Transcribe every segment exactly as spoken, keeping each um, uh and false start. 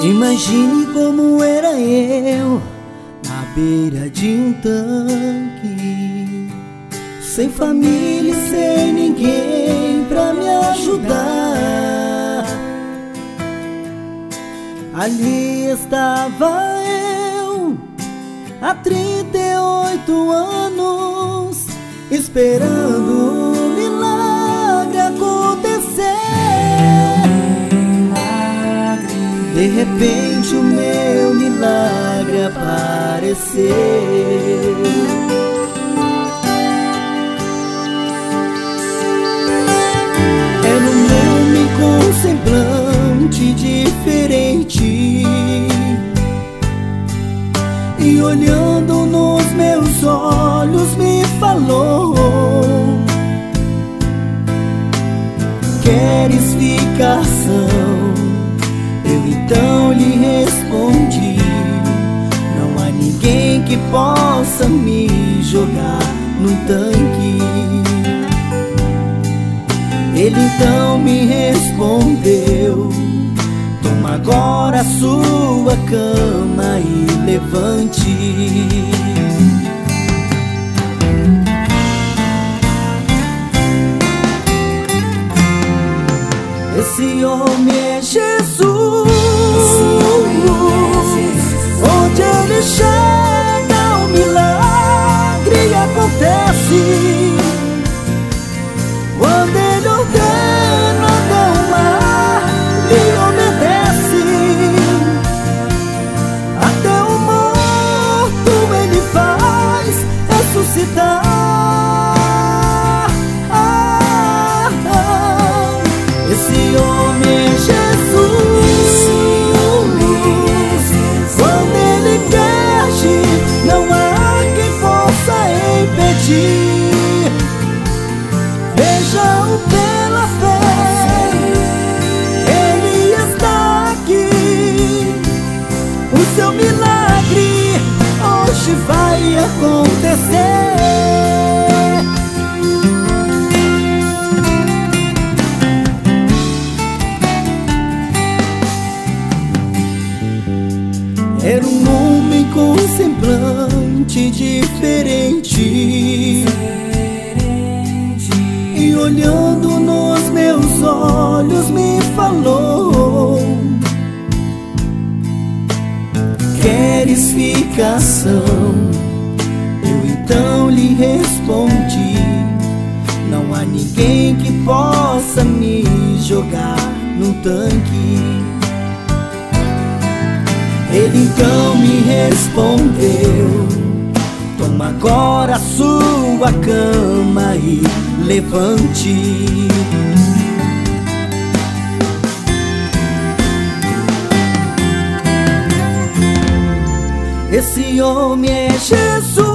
Imagine como era eu na beira de um tanque, sem família e sem ninguém pra me ajudar. Ali estava eu, há trinta e oito anos, esperando um milagre acontecer. De repente o meu milagre apareceu. Era um homem com um semblante diferente, e olhando nos meus olhos me falou: queres explicação? Eu então lhe respondi: não há ninguém que possa me jogar num tanque. Ele então me respondeu: toma agora a sua cama e levante. Esse homem é Jesus. Onde ele chega, o milagre acontece. Quando ele ordena, até o mar lhe obedece. Até o morto ele faz ressuscitar. Esse homem é Jesus. Quando ele quer agir, não há quem possa impedir. Veja-o pela fé, ele está aqui. O seu milagre hoje vai acontecer. Era um homem com um semblante diferente, e olhando nos meus olhos me falou: queres explicação? Eu então lhe respondi: não há ninguém que possa me jogar num tanque. Ele então me respondeu: toma agora a sua cama e levante. Esse homem é Jesus.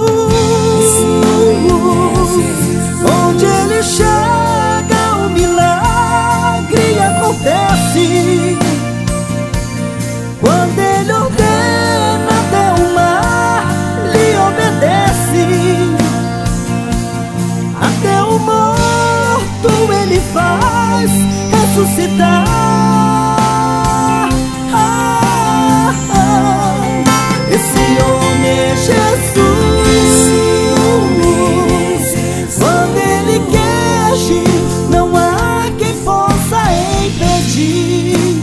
Onde ele chega, o milagre acontece. Quando ele ordena, até o mar lhe obedece. Até o morto ele faz ressuscitar. Esse homem é Jesus. Quando ele quer agir, não há quem possa impedir.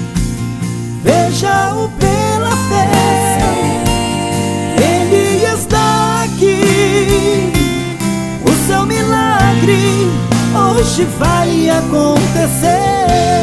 Veja-o pela fé, ele está aqui. O seu milagre hoje vai acontecer.